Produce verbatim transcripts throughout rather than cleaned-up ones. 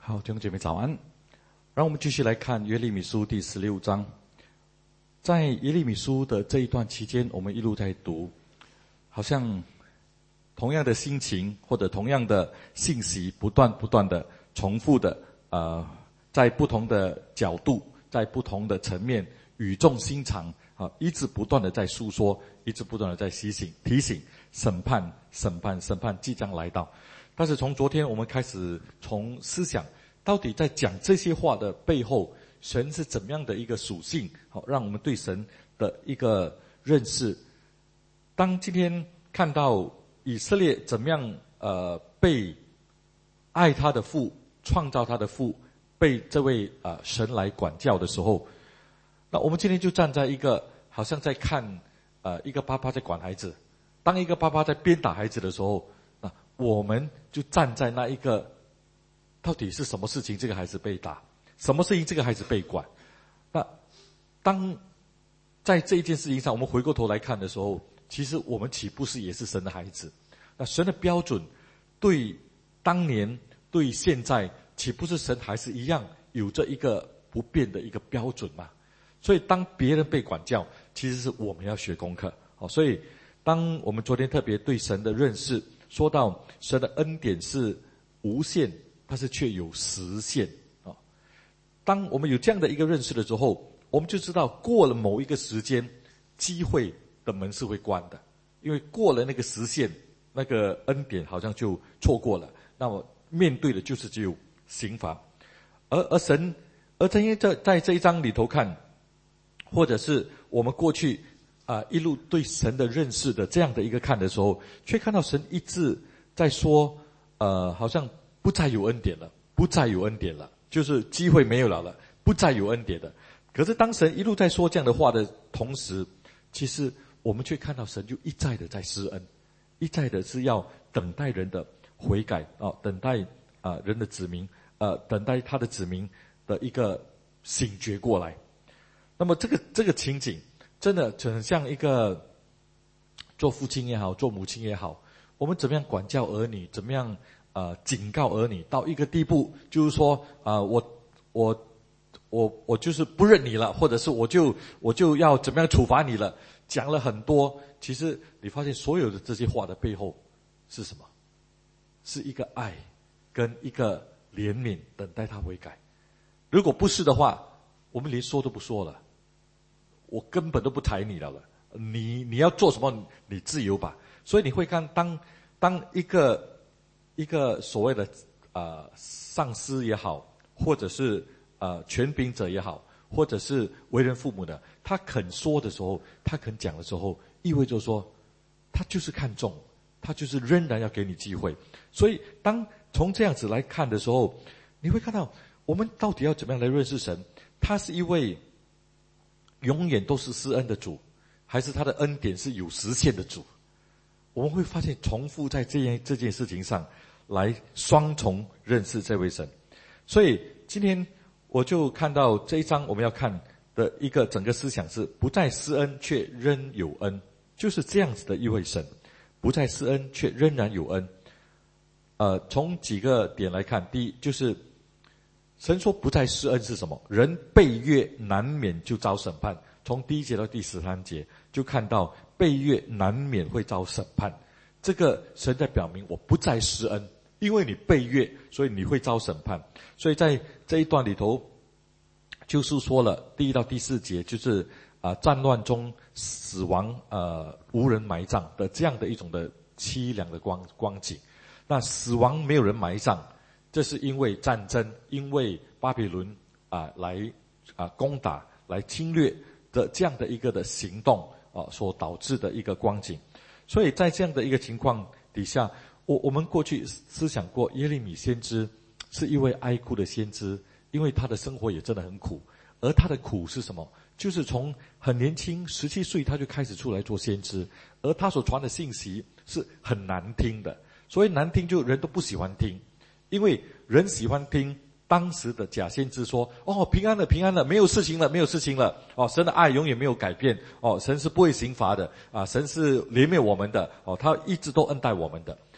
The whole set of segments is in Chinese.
好，弟兄姐妹早安。让我们继续来看约利米书第十六章。在耶利米书的这一段期间，我们一路在读，好像同样的心情或者同样的信息，不断不断的重复的，呃，在不同的角度，在不同的层面，语重心长啊，一直不断的在诉说，一直不断的在提醒提醒，审判审判审判即将来到。但是从昨天我们开始从思想，到底在讲这些话的背后，神是怎么样的一个属性，好让我们对神的一个认识。当今天看到以色列怎么样呃被爱他的父创造他的父被这位呃神来管教的时候，那我们今天就站在一个好像在看呃一个爸爸在管孩子，当一个爸爸在鞭打孩子的时候，那我们就站在那一个到底是什么事情这个孩子被打，什么事情这个孩子被管。那当在这一件事情上我们回过头来看的时候，其实我们岂不是也是神的孩子？那神的标准对当年对现在岂不是神还是一样有着一个不变的一个标准吗？所以当别人被管教，其实是我们要学功课。好，所以当我们昨天特别对神的认识说到神的恩典是无限，但是却有时限啊。当我们有这样的一个认识的时候，我们就知道过了某一个时间，机会的门是会关的，因为过了那个时限，那个恩典好像就错过了，那么面对的就是只有刑罚。而而神，而在在在这一章里头看，或者是我们过去啊、呃、一路对神的认识的这样的一个看的时候，却看到神一直在说，呃，好像不再有恩典了，不再有恩典了，就是机会没有了了，不再有恩典的。可是当神一路在说这样的话的同时，其实我们却看到神就一再的在施恩，一再的是要等待人的悔改啊、哦，等待啊、呃、人的子民，呃，等待他的子民的一个醒觉过来。那么这个这个情景，真的很像一个做父亲也好，做母亲也好，我们怎么样管教儿女，怎么样呃警告儿女，到一个地步，就是说啊、呃，我我。我我就是不认你了，或者是我就我就要怎么样处罚你了，讲了很多。其实你发现所有的这些话的背后是什么？是一个爱跟一个怜悯，等待他悔改。如果不是的话，我们连说都不说了，我根本都不睬你了了。你你要做什么，你自由吧。所以你会看，当当一个一个所谓的呃上司也好，或者是呃，权柄者也好，或者是为人父母的，他肯说的时候，他肯讲的时候，意味着说，他就是看重，他就是仍然要给你机会。所以，当从这样子来看的时候，你会看到，我们到底要怎么样来认识神？他是一位永远都是施恩的主，还是他的恩典是有实现的主？我们会发现，重复在这件这件事情上来双重认识这位神。所以今天我就看到这一章我们要看的一个整个思想是不再施恩却仍有恩，就是这样子的一位神，不再施恩却仍然有恩。呃，从几个点来看，第一就是神说不再施恩是什么？人背约难免就遭审判。从第一节到第十三节就看到背约难免会遭审判，这个神在表明我不再施恩，因为你背约，所以你会遭审判。所以在这一段里头，就是说了第一到第四节，就是啊、呃、战乱中死亡呃无人埋葬的这样的一种的凄凉的光光景。那死亡没有人埋葬，这是因为战争，因为巴比伦啊、呃、来啊、呃、攻打来侵略的这样的一个的行动啊、呃、所导致的一个光景。所以在这样的一个情况底下，我我们过去思想过，耶利米先知是一位哀哭的先知，因为他的生活也真的很苦。而他的苦是什么？就是从很年轻十七岁他就开始出来做先知，而他所传的信息是很难听的。所以难听就人都不喜欢听，因为人喜欢听当时的假先知说，哦，平安了平安了，没有事情了没有事情了，哦，神的爱永远没有改变，哦，神是不会刑罚的啊，神是怜悯我们的，哦，他一直都恩待我们的。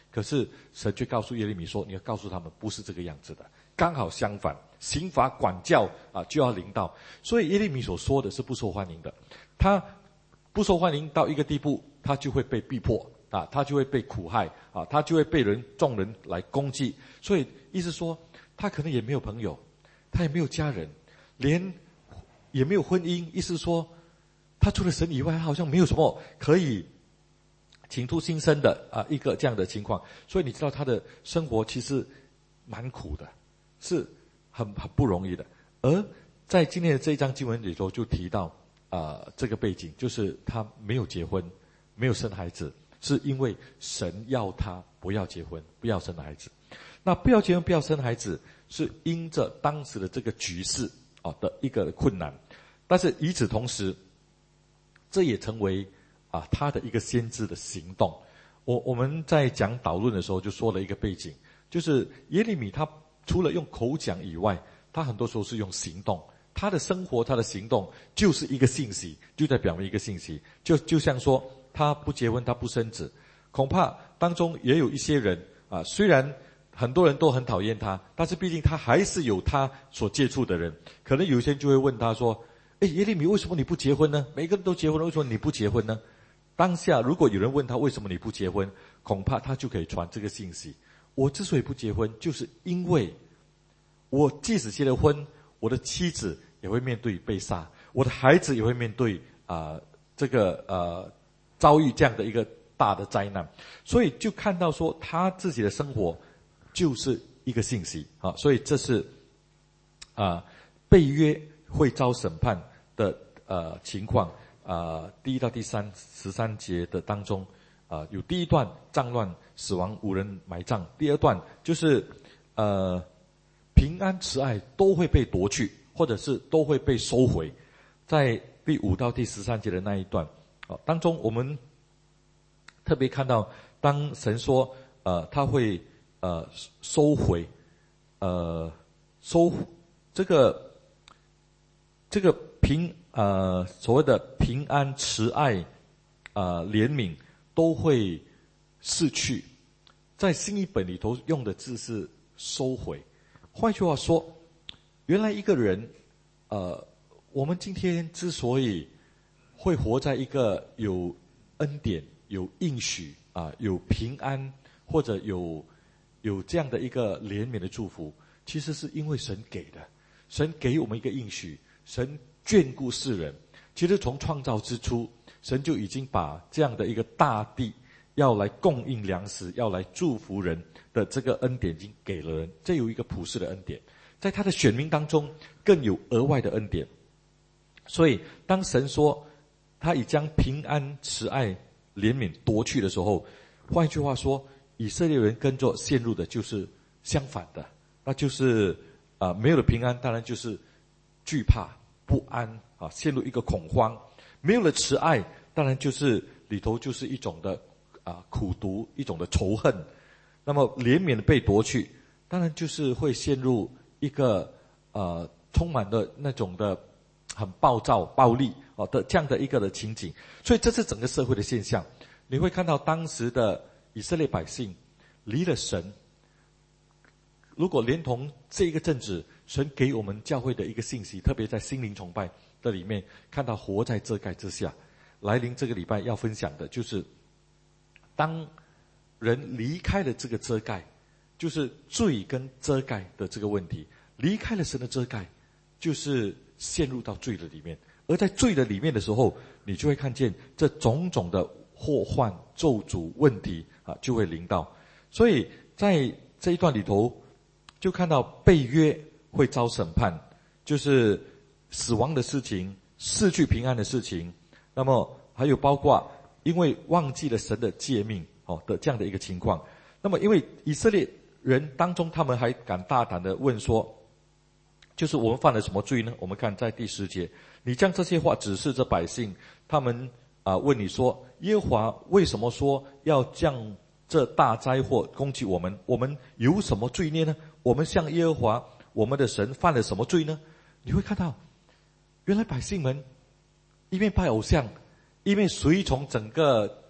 可是神却告诉耶利米说，你要告诉他们不是这个样子的，刚好相反，刑罚管教啊就要临到。所以耶利米所说的是不受欢迎的，他不受欢迎到一个地步，他就会被逼迫啊，他就会被苦害啊，他就会被人众人来攻击。所以意思说，他可能也没有朋友，他也没有家人，连也没有婚姻。意思说，他除了神以外，他好像没有什么可以倾吐心声的啊一个这样的情况。所以你知道他的生活其实蛮苦的，是很很不容易的。而在今天的这一章经文里头就提到啊、呃、这个背景，就是他没有结婚，没有生孩子，是因为神要他不要结婚，不要生孩子。那不要结婚，不要生孩子，是因着当时的这个局势啊的一个困难。但是与此同时，这也成为啊他的一个先知的行动。我我们在讲导论的时候就说了一个背景，就是耶利米他除了用口讲以外，他很多时候是用行动。他的生活，他的行动就是一个信息，就在表明一个信息。就就像说他不结婚，他不生子，恐怕当中也有一些人啊，虽然很多人都很讨厌他，但是毕竟他还是有他所接触的人。可能有些人就会问他说，诶，耶利米，为什么你不结婚呢？每个人都结婚了，为什么你不结婚呢？当下如果有人问他为什么你不结婚，恐怕他就可以传这个信息。我之所以不结婚，就是因为我即使结了婚，我的妻子也会面对被杀，我的孩子也会面对啊、呃、这个呃遭遇这样的一个大的灾难。所以就看到说他自己的生活就是一个信息啊，所以这是啊、呃、被约会遭审判的呃情况啊、呃，第一到第三十三节的当中啊、呃，有第一段战乱死亡无人埋葬，第二段就是呃平安慈爱都会被夺去，或者是都会被收回。在第五到第十三节的那一段啊当中，我们特别看到当神说呃他会呃收回呃收这个这个平呃所谓的平安慈爱呃怜悯都会逝去，在新译本里头用的字是收回。换句话说，原来一个人呃我们今天之所以会活在一个有恩典有应许啊有平安或者有有这样的一个怜悯的祝福，其实是因为神给的。神给我们一个应许，神眷顾世人。其实从创造之初，神就已经把这样的一个大地要来供应粮食，要来祝福人的这个恩典已经给了人。这有一个普世的恩典，在他的选民当中更有额外的恩典。所以当神说他已将平安慈爱怜悯夺去的时候，换一句话说，以色列人跟着陷入的就是相反的，那就是啊、呃、没有了平安，当然就是惧怕不安啊，陷入一个恐慌。没有了慈爱，当然就是里头就是一种的啊苦毒，一种的仇恨。那么怜悯被夺去，当然就是会陷入一个呃充满了那种的很暴躁暴力啊的这样的一个的情景。所以这是整个社会的现象。你会看到当时的以色列百姓离了神，如果连同这一个正直神给我们教会的一个信息，特别在心灵崇拜的里面看到活在遮盖之下。来临这个礼拜要分享的就是当人离开了这个遮盖，就是罪跟遮盖的这个问题，离开了神的遮盖，就是陷入到罪的里面。而在罪的里面的时候，你就会看见这种种的祸患咒诅问题啊，就会临到。所以在这一段里头就看到被约会遭审判，就是死亡的事情，失去平安的事情，那么还有包括因为忘记了神的诫命哦的这样的一个情况。那么因为以色列人当中，他们还敢大胆的问说，就是我们犯了什么罪呢？我们看在第十节，你将这些话指示着百姓，他们啊、呃、问你说，耶和华为什么说要降这大灾祸攻击我们？我们有什么罪孽呢？我们向耶和华我们的神犯了什么罪呢？你会看到，原来百姓们一面拜偶像，一面随从整个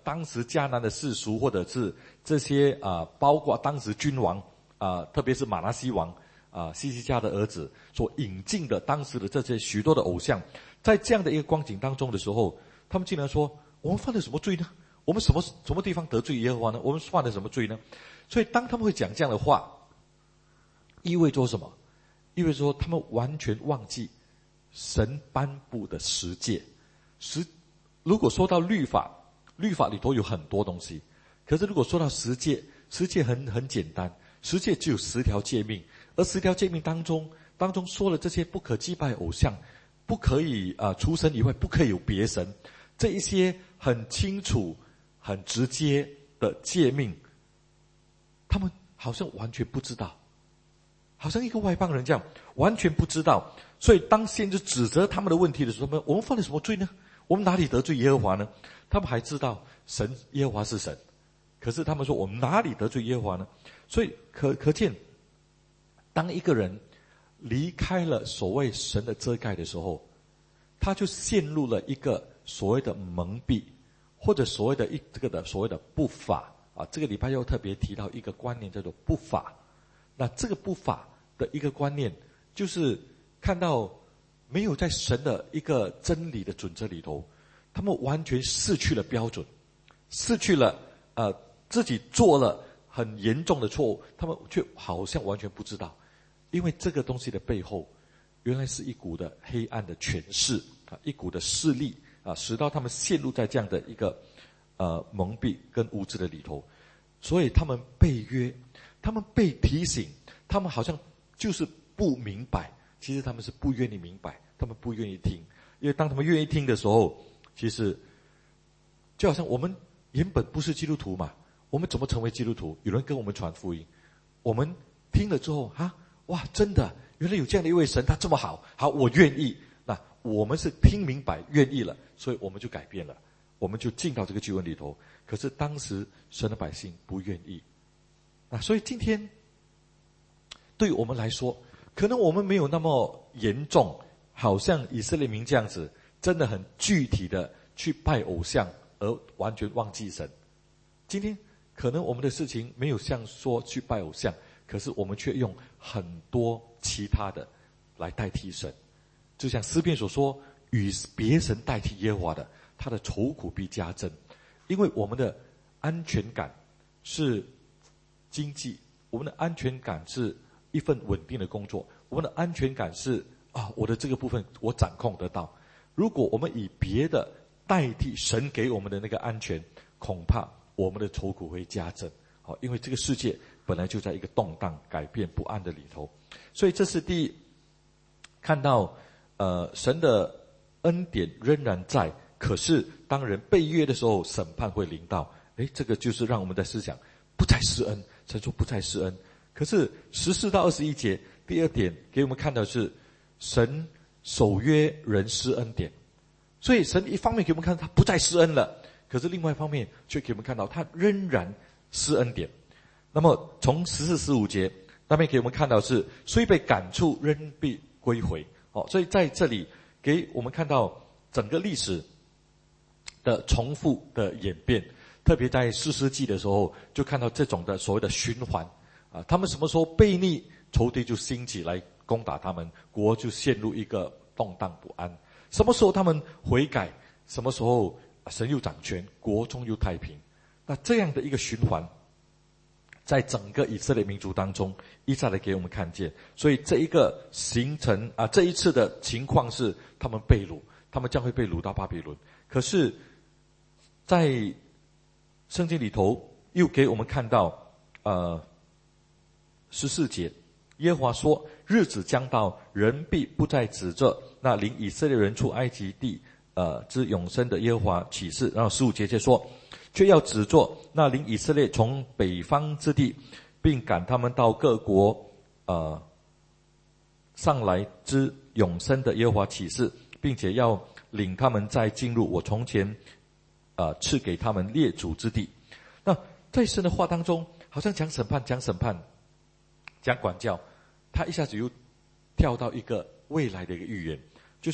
当时迦南的世俗，或者是这些啊、呃，包括当时君王啊、呃，特别是马拿西王啊、呃，西西家的儿子所引进的当时的这些许多的偶像，在这样的一个光景当中的时候，他们竟然说：我们犯了什么罪呢？我们什么什么地方得罪耶和华呢？我们犯了什么罪呢？所以当他们会讲这样的话，意味着什么？意味着说他们完全忘记神颁布的十诫。十如果说到律法，律法里头有很多东西，可是如果说到十诫，十诫很很简单，十诫只有十条诫命，而十条诫命当中当中说了这些不可祭拜偶像，不可以啊、呃、除神以外不可以有别神，这一些很清楚很直接的诫命，他们好像完全不知道，好像一个外邦人这样完全不知道。所以当先知指责他们的问题的时候，我们犯了什么罪呢？我们哪里得罪耶和华呢？他们还知道神耶和华是神，可是他们说我们哪里得罪耶和华呢？所以可可见，当一个人离开了所谓神的遮盖的时候，他就陷入了一个所谓的蒙蔽，或者所谓的一这个的所谓的不法啊。这个礼拜又特别提到一个观念叫做不法。那这个不法的一个观念，就是看到没有在神的一个真理的准则里头，他们完全失去了标准，失去了呃自己做了很严重的错误，他们却好像完全不知道，因为这个东西的背后，原来是一股的黑暗的权势啊，一股的势力啊，使到他们陷入在这样的一个呃蒙蔽跟无知的里头，所以他们被约，他们被提醒，他们好像就是不明白。其实他们是不愿意明白，他们不愿意听，因为当他们愿意听的时候，其实就好像我们原本不是基督徒嘛，我们怎么成为基督徒？有人跟我们传福音，我们听了之后啊，哇，真的，原来有这样的一位神，他这么好，好，我愿意。那我们是听明白，愿意了，所以我们就改变了，我们就进到这个救恩里头。可是当时神的百姓不愿意，那所以今天对于我们来说，可能我们没有那么严重，好像以色列民这样子，真的很具体的去拜偶像而完全忘记神。今天可能我们的事情没有像说去拜偶像，可是我们却用很多其他的来代替神。就像诗篇所说，与别神代替耶和华的，他的愁苦必加增。因为我们的安全感是经济，我们的安全感是一份稳定的工作，我们的安全感是啊，我的这个部分我掌控得到。如果我们以别的代替神给我们的那个安全，恐怕我们的愁苦会加增。好，因为这个世界本来就在一个动荡、改变、不安的里头，所以这是第一，看到呃神的恩典仍然在，可是当人被约的时候，审判会临到。诶，这个就是让我们在思想，不再施恩，神说不再施恩。可是十四到二十一节，第二点给我们看到的是神守约人施恩典。所以神一方面给我们看到他不再施恩了，可是另外一方面却给我们看到他仍然施恩典。那么从十四、十五节那边给我们看到是虽被赶出，仍必归回。哦，所以在这里给我们看到整个历史的重复的演变，特别在士师记的时候，就看到这种的所谓的循环啊，他们什么时候悖逆，仇敌就兴起来攻打他们，国就陷入一个动荡不安。什么时候他们悔改，什么时候神又掌权，国中又太平。那这样的一个循环，在整个以色列民族当中一再的给我们看见。所以这一个形成啊，这一次的情况是他们被掳，他们将会被掳到巴比伦。可是在圣经里头又给我们看到呃十四节，耶和华说，日子将到，人必不再指着那领以色列人出埃及地呃之永生的耶和华起誓。然后十五节就说，却要指着那领以色列从北方之地，并赶他们到各国呃上来之永生的耶和华起誓，并且要领他们再进入我从前呃赐给他们列祖之地。那在神的话当中，好像讲审判讲审判讲管教，他一下子又跳到一个未来的一个预言，就是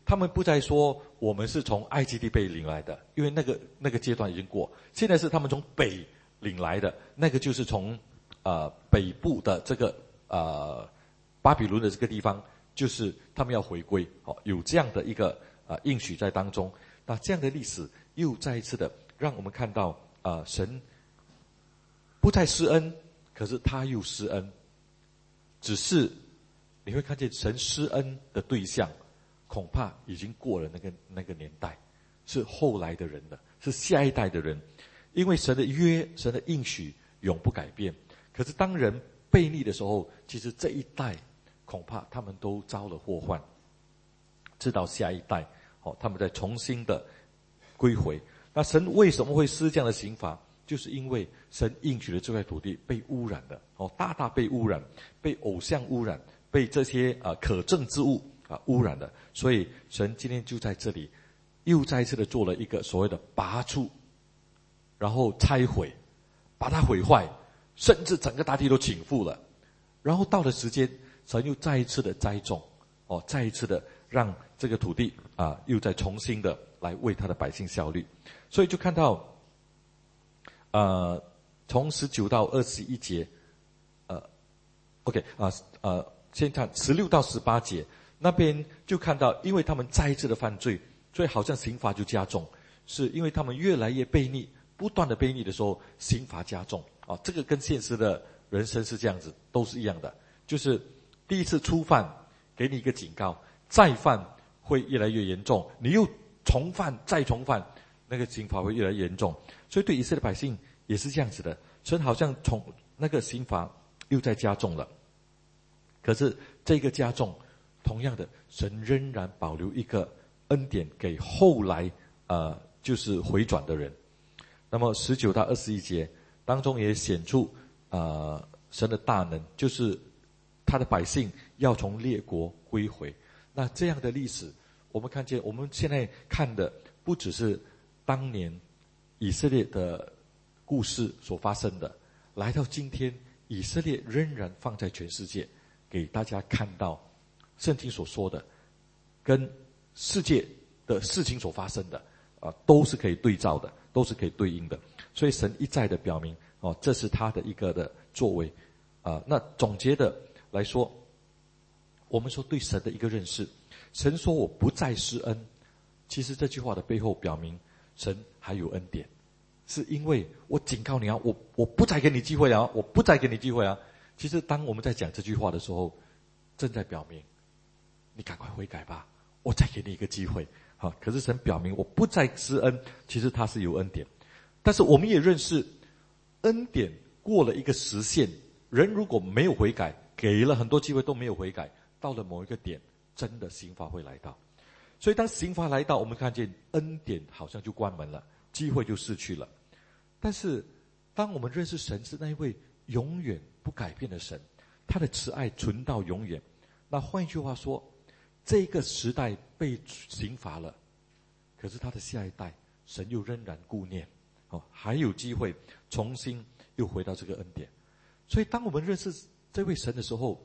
他们不再说我们是从埃及地被领来的，因为那个那个阶段已经过。现在是他们从北领来的，那个就是从呃北部的这个呃巴比伦的这个地方，就是他们要回归。哦，有这样的一个呃应许在当中。那这样的历史又再一次的让我们看到，呃神不再施恩，可是他又施恩。只是你会看见神施恩的对象，恐怕已经过了那个那个年代，是后来的人了，是下一代的人。因为神的约，神的应许永不改变。可是当人悖逆的时候，其实这一代恐怕他们都遭了祸患，直到下一代，哦，他们再重新的归回。那神为什么会施这样的刑罚？就是因为神应许的这块土地被污染了，哦，大大被污染，被偶像污染，被这些啊、呃、可憎之物啊、呃、污染了。所以神今天就在这里，又再一次的做了一个所谓的拔出，然后拆毁，把它毁坏，甚至整个大地都倾覆了。然后到了时间，神又再一次的栽种，哦，再一次的让这个土地啊、呃，又再重新的来为他的百姓效力。所以就看到。呃，从十九到二十一节，呃 ，OK 啊、呃，呃，先看十六到十八节，那边就看到，因为他们再一次的犯罪，所以好像刑罚就加重，是因为他们越来越悖逆，不断的悖逆的时候，刑罚加重啊。这个跟现实的人生是这样子，都是一样的，就是第一次初犯给你一个警告，再犯会越来越严重，你又重犯再重犯。那个刑罚会越来越严重，所以对以色列百姓也是这样子的。神好像从那个刑罚又在加重了，可是这个加重，同样的，神仍然保留一个恩典给后来呃就是回转的人。那么十九到二十一节当中也显出呃神的大能，就是他的百姓要从列国归回。那这样的历史，我们看见我们现在看的不只是当年以色列的故事所发生的，来到今天，以色列仍然放在全世界，给大家看到圣经所说的，跟世界的事情所发生的，啊，都是可以对照的，都是可以对应的。所以神一再的表明，哦，这是他的一个的作为，啊，那总结的来说，我们说对神的一个认识，神说我不再施恩，其实这句话的背后表明。神还有恩典，是因为我警告你啊，我我不再给你机会啊，我不再给你机会啊。其实当我们在讲这句话的时候，正在表明，你赶快悔改吧，我再给你一个机会。好，可是神表明我不再施恩，其实他是有恩典。但是我们也认识，恩典过了一个时限，人如果没有悔改，给了很多机会都没有悔改，到了某一个点，真的刑罚会来到。所以当刑罚来到，我们看见恩典好像就关门了，机会就失去了。但是当我们认识神是那一位永远不改变的神，他的慈爱存到永远，那换一句话说，这个时代被刑罚了，可是他的下一代神又仍然顾念，哦，还有机会重新又回到这个恩典。所以当我们认识这位神的时候，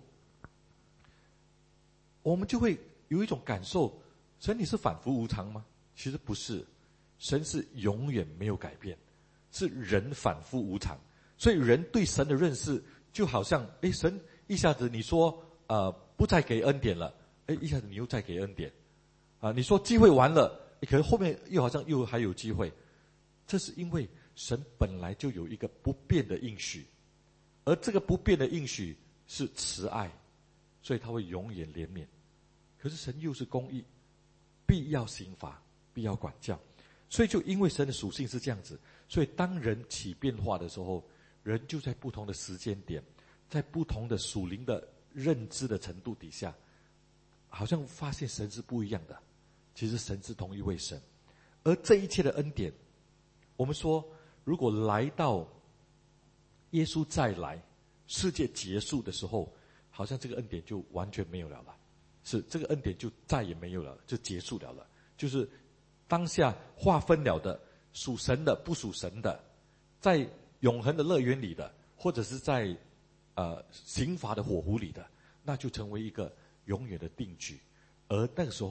我们就会有一种感受，神你是反复无常吗？其实不是，神是永远没有改变，是人反复无常。所以人对神的认识就好像，诶，神一下子你说呃不再给恩典了，诶，一下子你又再给恩典啊，你说机会完了，可能后面又好像又还有机会。这是因为神本来就有一个不变的应许，而这个不变的应许是慈爱，所以他会永远怜悯。可是神又是公义，必要刑罚，必要管教。所以就因为神的属性是这样子，所以当人起变化的时候，人就在不同的时间点，在不同的属灵的认知的程度底下，好像发现神是不一样的。其实神是同一位神，而这一切的恩典，我们说如果来到耶稣再来，世界结束的时候，好像这个恩典就完全没有了了，是这个恩典就再也没有了，就结束了了。就是当下划分了的，属神的不属神的，在永恒的乐园里的，或者是在呃刑罚的火湖里的，那就成为一个永远的定局。而那个时候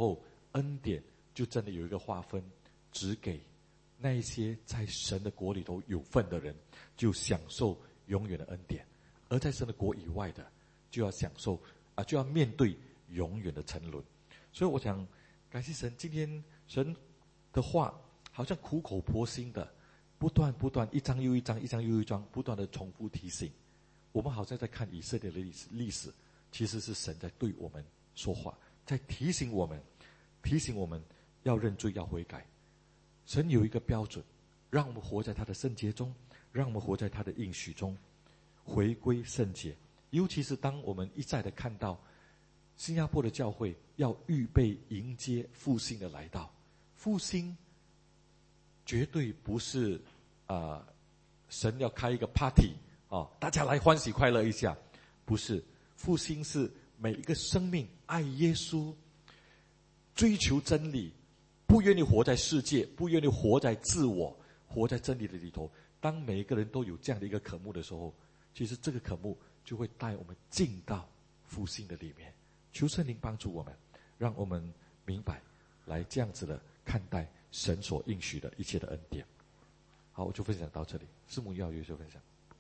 恩典就真的有一个划分，只给那一些在神的国里头有份的人，就享受永远的恩典；而在神的国以外的，就要享受啊，就要面对永远的沉沦。所以我想感谢神，今天神的话好像苦口婆心的，不断不断，一章又一章，一章又一章，不断的重复提醒我们，好像在看以色列的历史，历史其实是神在对我们说话，在提醒我们，提醒我们要认罪，要悔改。神有一个标准，让我们活在他的圣洁中，让我们活在他的应许中，回归圣洁。尤其是当我们一再的看到新加坡的教会要预备迎接复兴的来到，复兴绝对不是啊、呃，神要开一个 party 啊、哦，大家来欢喜快乐一下，不是。复兴是每一个生命爱耶稣，追求真理，不愿意活在世界，不愿意活在自我，活在真理的里头。当每一个人都有这样的一个渴慕的时候，其实这个渴慕就会带我们进到复兴的里面。求圣灵帮助我们，让我们明白，来这样子的看待神所应许的一切的恩典。好，我就分享到这里。师母要有所分享。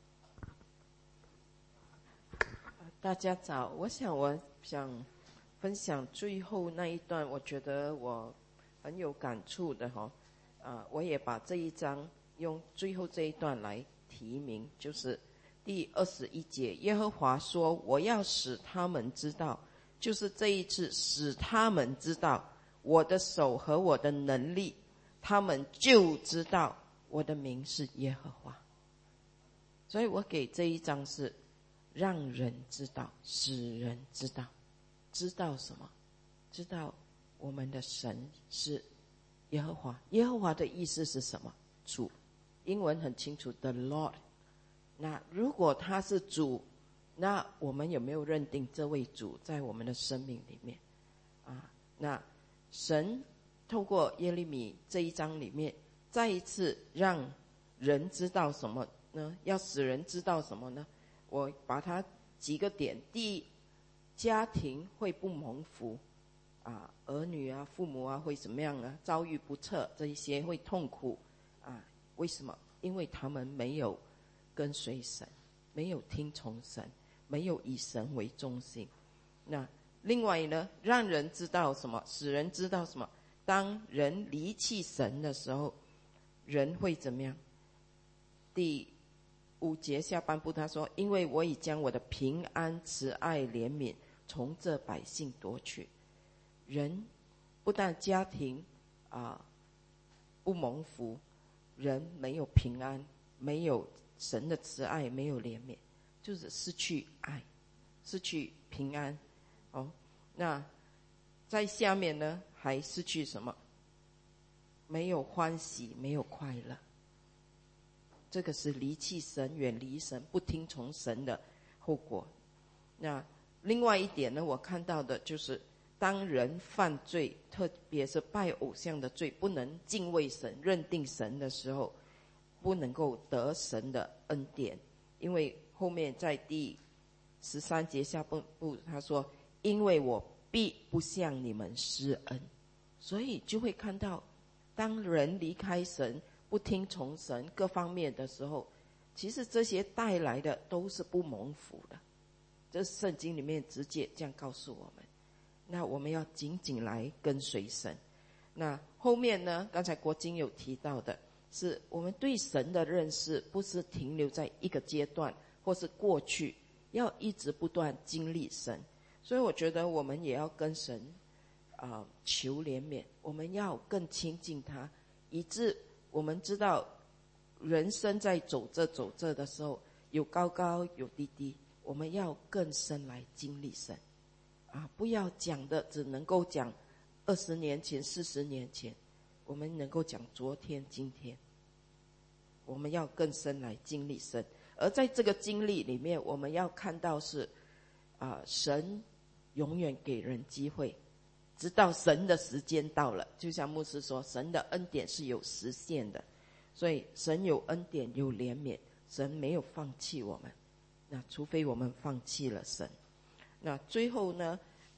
大家早，我想我想分享最后那一段，我觉得我很有感触的哈、啊，我也把这一章用最后这一段来提名，就是第二十一节，耶和华说：“我要使他们知道，就是这一次使他们知道我的手和我的能力，他们就知道我的名是耶和华。”所以我给这一章是让人知道，使人知道。知道什么？知道我们的神是耶和华。耶和华的意思是什么？主。英文很清楚 The Lord。 那如果他是主，那我们有没有认定这位主在我们的生命里面啊？那神透过耶利米这一章里面再一次让人知道什么呢？要使人知道什么呢？我把它几个点。第一，家庭会不蒙福啊，儿女啊，父母啊会怎么样啊？遭遇不测，这一些会痛苦啊。为什么？因为他们没有跟随神，没有听从神，没有以神为中心。那另外呢，让人知道什么？使人知道什么？当人离弃神的时候，人会怎么样？第五节下半部他说：“因为我已将我的平安、慈爱、怜悯从这百姓夺去。”人不但家庭啊、呃、不蒙福，人没有平安，没有神的慈爱，没有怜悯，就是失去爱，失去平安。哦，那在下面呢，还失去什么？没有欢喜，没有快乐。这个是离弃神、远离神、不听从神的后果。那另外一点呢，我看到的就是当人犯罪，特别是拜偶像的罪，不能敬畏神、认定神的时候，不能够得神的恩典。因为后面在第十三节下半部他说：“因为我必不向你们施恩。”所以就会看到，当人离开神、不听从神各方面的时候，其实这些带来的都是不蒙福的。这圣经里面直接这样告诉我们。那我们要紧紧来跟随神。那后面呢，刚才国经有提到的是，我们对神的认识不是停留在一个阶段或是过去，要一直不断经历神。所以我觉得我们也要跟神啊、呃、求怜悯，我们要更亲近他，以致我们知道人生在走着走着的时候，有高高有低低，我们要更深来经历神啊！不要讲的只能够讲二十年前、四十年前，我们能够讲昨天、今天。我们要更深来经历神，而在这个经历里面，我们要看到是啊、呃，神永远给人机会，直到神的时间到了。就像牧师说，神的恩典是有实现的，所以神有恩典，有怜悯，神没有放弃我们。那除非我们放弃了神。那最后呢，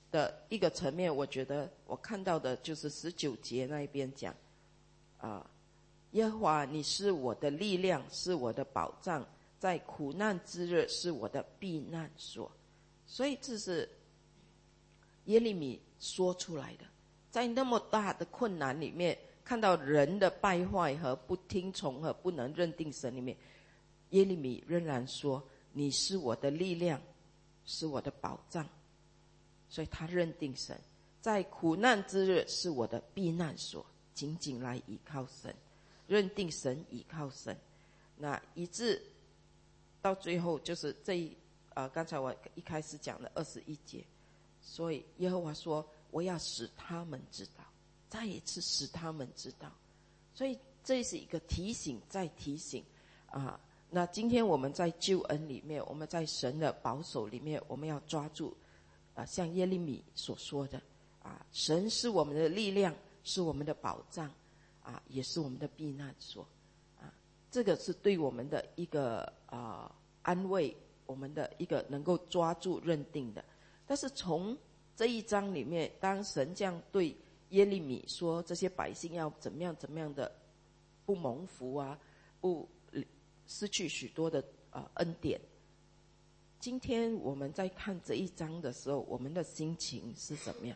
的一个层面，我觉得我看到的就是十九节那一边讲，啊、呃，耶和华你是我的力量，是我的保障，在苦难之日是我的避难所。所以这是耶利米说出来的，在那么大的困难里面，看到人的败坏和不听从和不能认定神里面，耶利米仍然说你是我的力量，是我的保障。所以他认定神，在苦难之日是我的避难所，紧紧来倚靠神，认定神，倚靠神。那以致到最后就是这一呃，刚才我一开始讲的二十一节，所以耶和华说我要使他们知道，再一次使他们知道。所以这是一个提醒再提醒啊。那今天我们在救恩里面，我们在神的保守里面，我们要抓住啊，像耶利米所说的啊，神是我们的力量，是我们的保障啊，也是我们的避难所啊。这个是对我们的一个啊安慰，我们的一个能够抓住认定的。但是从这一章里面，当神这样对耶利米说这些百姓要怎么样怎么样的不蒙福啊，不失去许多的呃恩典。今天我们在看这一章的时候，我们的心情是怎么样？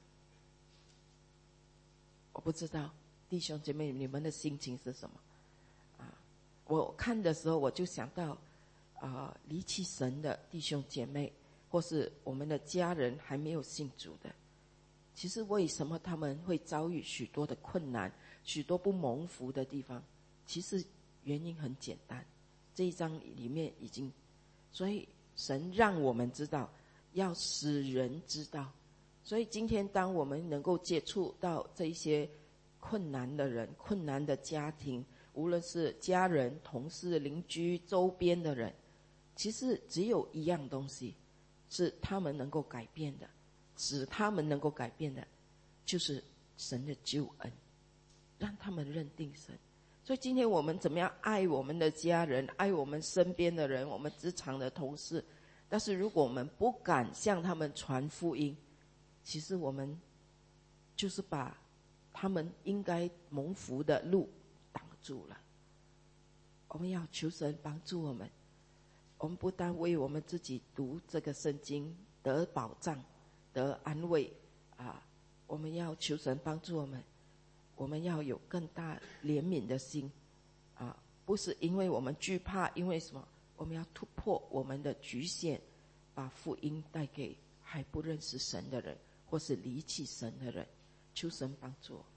我不知道，弟兄姐妹，你们的心情是什么？啊，我看的时候我就想到，啊、呃，离弃神的弟兄姐妹，或是我们的家人还没有信主的，其实为什么他们会遭遇许多的困难，许多不蒙福的地方？其实原因很简单，这一章里面已经，所以神让我们知道，要使人知道。所以今天当我们能够接触到这一些困难的人，困难的家庭，无论是家人、同事、邻居、周边的人，其实只有一样东西是他们能够改变的，使他们能够改变的，就是神的救恩，让他们认定神。所以今天我们怎么样爱我们的家人，爱我们身边的人，我们职场的同事，但是如果我们不敢向他们传福音，其实我们就是把他们应该蒙福的路挡住了。我们要求神帮助我们，我们不但为我们自己读这个圣经得保障得安慰啊，我们要求神帮助我们，我们要有更大怜悯的心啊，不是因为我们惧怕，因为什么？我们要突破我们的局限，把福音带给还不认识神的人，或是离弃神的人。求神帮助我。